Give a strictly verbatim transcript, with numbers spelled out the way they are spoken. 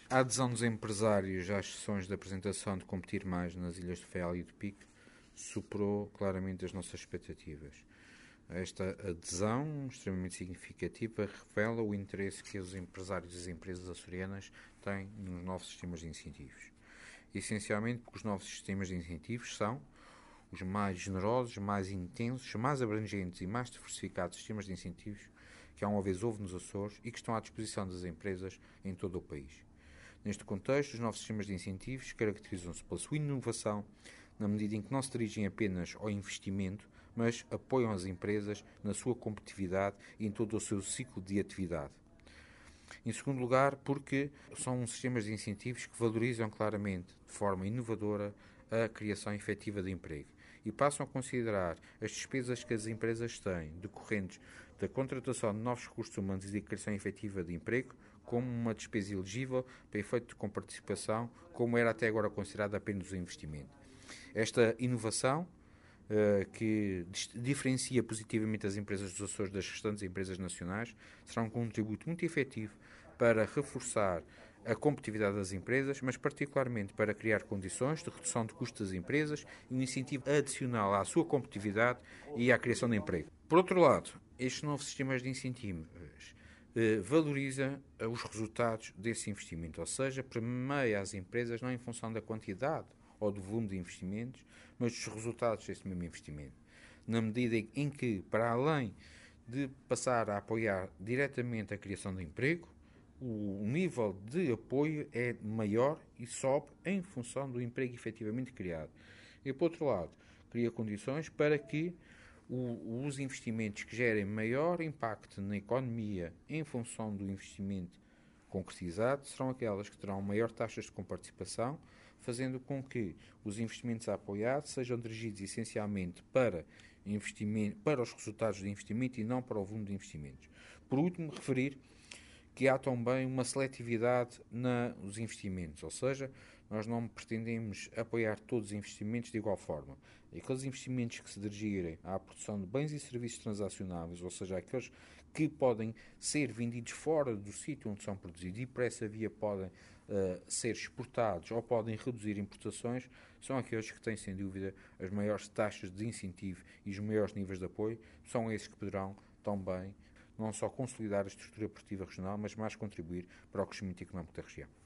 A adesão dos empresários às sessões de apresentação de Competir Mais nas Ilhas do Faial e do Pico superou claramente as nossas expectativas. Esta adesão extremamente significativa revela o interesse que os empresários e as empresas açorianas têm nos novos sistemas de incentivos. Essencialmente porque os novos sistemas de incentivos são os mais generosos, mais intensos, mais abrangentes e mais diversificados sistemas de incentivos que há uma vez houve nos Açores e que estão à disposição das empresas em todo o país. Neste contexto, os novos sistemas de incentivos caracterizam-se pela sua inovação, na medida em que não se dirigem apenas ao investimento, mas apoiam as empresas na sua competitividade e em todo o seu ciclo de atividade. Em segundo lugar, porque são sistemas de incentivos que valorizam claramente, de forma inovadora, a criação efetiva de emprego e passam a considerar as despesas que as empresas têm decorrentes da contratação de novos recursos humanos e da criação efetiva de emprego como uma despesa elegível para efeito de comparticipação, como era até agora considerada apenas um investimento. Esta inovação, Uh, que diferencia positivamente as empresas dos Açores das restantes empresas nacionais, será um contributo muito efetivo para reforçar a competitividade das empresas, mas particularmente para criar condições de redução de custos das empresas e um incentivo adicional à sua competitividade e à criação de emprego. Por outro lado, estes novos sistemas de incentivos uh, valoriza os resultados desse investimento, ou seja, premia as empresas não em função da quantidade ou do volume de investimentos, mas dos resultados desse mesmo investimento. Na medida em que, para além de passar a apoiar diretamente a criação de emprego, o nível de apoio é maior e sobe em função do emprego efetivamente criado. E, por outro lado, cria condições para que o, os investimentos que gerem maior impacto na economia em função do investimento concretizado serão aquelas que terão maior taxas de comparticipação, fazendo com que os investimentos apoiados sejam dirigidos essencialmente para, investimento, para os resultados de investimento e não para o volume de investimentos. Por último, referir que há também uma seletividade nos investimentos, ou seja, nós não pretendemos apoiar todos os investimentos de igual forma. Aqueles investimentos que se dirigirem à produção de bens e serviços transacionáveis, ou seja, aqueles que podem ser vendidos fora do sítio onde são produzidos e por essa via podem uh, ser exportados ou podem reduzir importações, são aqueles que têm, sem dúvida, as maiores taxas de incentivo e os maiores níveis de apoio, são esses que poderão também não só consolidar a estrutura produtiva regional, mas mais contribuir para o crescimento económico da região.